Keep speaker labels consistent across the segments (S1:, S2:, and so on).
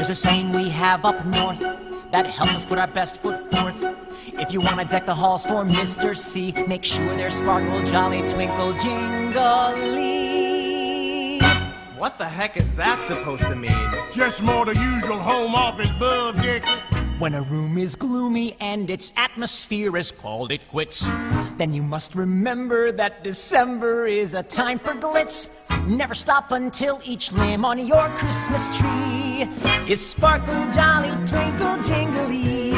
S1: There's a saying we have up north that helps us put our best foot forth. If you want to deck the halls for Mr. C, make sure they're sparkle, jolly, twinkle, jingly.
S2: What the heck is that supposed to mean?
S3: Just more the usual home office bug, Dick.
S1: When a room is gloomy and its atmosphere is called it quits, then you must remember that December is a time for glitz. Never stop until each lamb on your Christmas tree is sparkle, jolly, twinkle, jingly.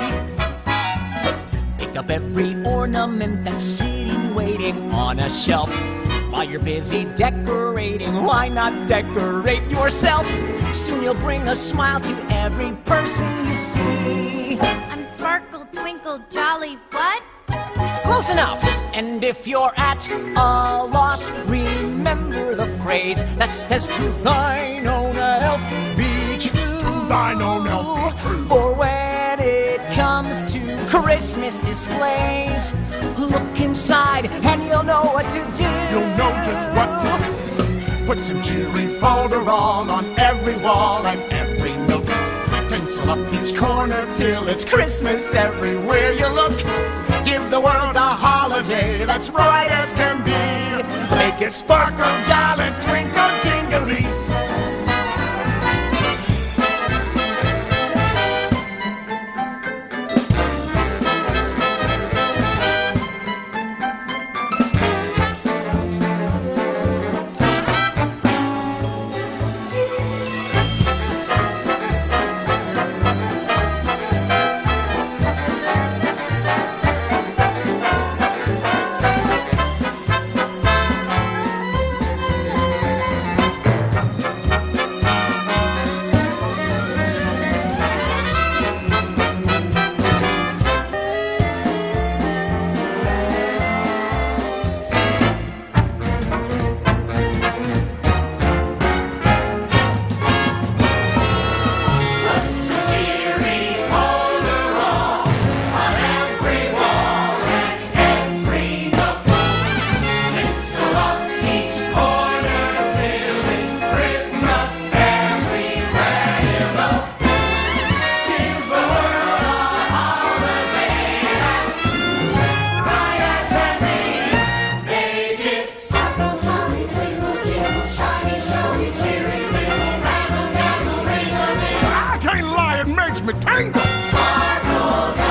S1: Pick up every ornament that's sitting waiting on a shelf. While you're busy decorating, why not decorate yourself? Soon you'll bring a smile to every person you see.
S4: I'm sparkle, twinkle, jolly, what?
S1: Close enough! And if you're at a loss, remember the phrase that says, to thine own elf be true.
S3: To thine own elf be true.
S1: For when it comes to Christmas displays, look inside and you'll know what to do.
S3: You'll know just what to do.
S1: Put some cheery folderol on every wall and every nook. Tinsel up each corner till it's Christmas everywhere you look. Give the world a holiday that's bright as can be. Make it sparkle, jolly, twinkle, jingly.
S3: Me tangle.